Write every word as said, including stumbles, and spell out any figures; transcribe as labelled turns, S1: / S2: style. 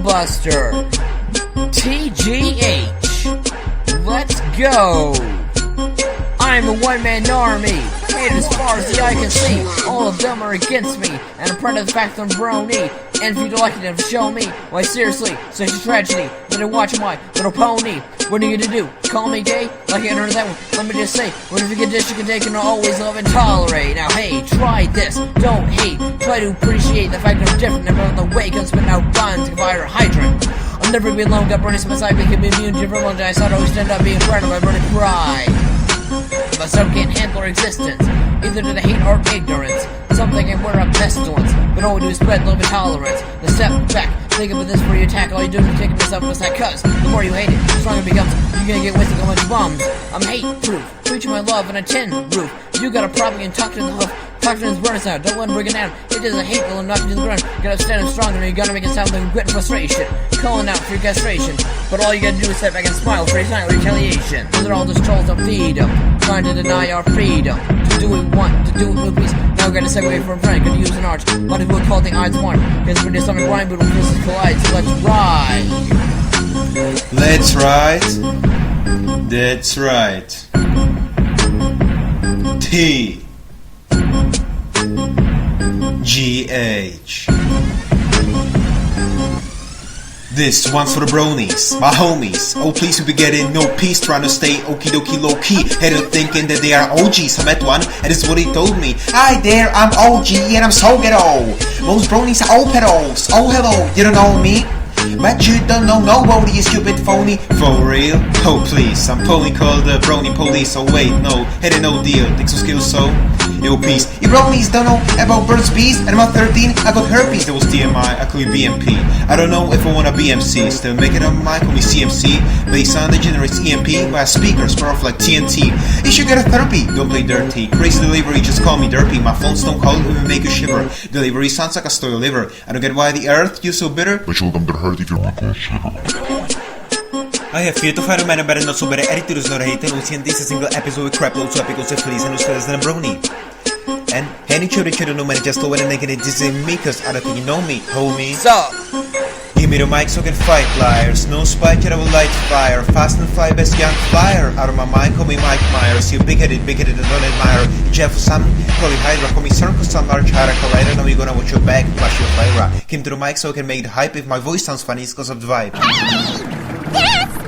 S1: Buster. T G H. Let's go. I'm a one-man army. Made as far as the eye can see. All of them are against me, and I'm proud of the fact that I'm brony. And if you'd like to show me, why seriously, such a tragedy. Let me watch my little pony. What are you gonna do? Call me gay? Like I heard that one. Let me just say, whatever you can dish, you can take, and I'll always love and tolerate. Now hey, try this. Don't hate. Try to appreciate the fact that I'm different. And on the way, can spit out rhymes like a fire hydrant. I'll never be alone. Got burning beside me, can be immune to everyone. I thought I always end up being frightened by burning pride. But some can't handle our existence, either to the hate or ignorance. Some thinking we're a pestilence, but all we do is spread love and tolerance. Now step back, think about this before you attack. All you do is take yourself as that, cuz the more you hate it, the stronger it becomes. You're gonna get wasted on much bums. I'm hate-proof, preaching my love on a tin roof. You got a problem, you can talk to the hoof. Talk to his burners out, don't let him bring it down. It is a hate, will knock you to the ground. You gotta stand up stronger, and you gotta make it sound like grit and frustration. Calling out for your castration, but all you gotta do is step back and smile for your silent retaliation. Those are all just trolls that feed them, trying to deny our freedom. To do what we want, to do it with peace. Now we're gonna segue from a friend, gonna use an arch. What if we'll call the odds one? Cause we're just on a grind, but when forces collide, so let's ride.
S2: Let's ride. That's right. T G H. This one's for the bronies, my homies. Oh please, we be getting no peace, trying to stay okie dokie low key. Headed thinking that they are O Gs. I met one, and this is what he told me. Hi there, I'm O G and I'm so ghetto. Most bronies are all pedos. Oh hello, you don't know me? But you don't know nobody, you stupid phony. For real? Oh please, I'm totally called the brony police. Oh wait, no, had no deal. Think so skills so? Yo peace. You bronies don't know about Burt's Bees. And I'm thirteen, I got herpes. That was T M I, I could be B M P. I don't know if I wanna B M C. Still make it on mic, call me C M C. Based on the generates E M P by speakers, power off like T N T. You should get a therapy, don't play dirty. Crazy delivery, just call me derpy. My phones don't call, it will make you shiver. Delivery sounds like a stole liver. I don't get why the earth, you so bitter.
S3: But you'll come to hurt if you're not
S2: I have fear to fight a man, but not so better attitudes, not hate. No see this single episode with crap loads so epic, so please, and ustedes than a brony. And any children children no man just over and naked it in me, cause I don't think you know me, homie.
S1: Sup?
S2: Give me the mic so I can fight liars. No spike, I will light fire. Fast and fly, best young flyer. Out of my mind, call me Mike Myers. You big-headed, big-headed, and don't admire. Jeff Sam, call me Hydra, call me Circus Sun, large Hydra Collider. Now you're gonna watch your back, flash your fire. Came to the mic so I can make the hype. If my voice sounds funny, it's cause of the vibe.
S4: Yes!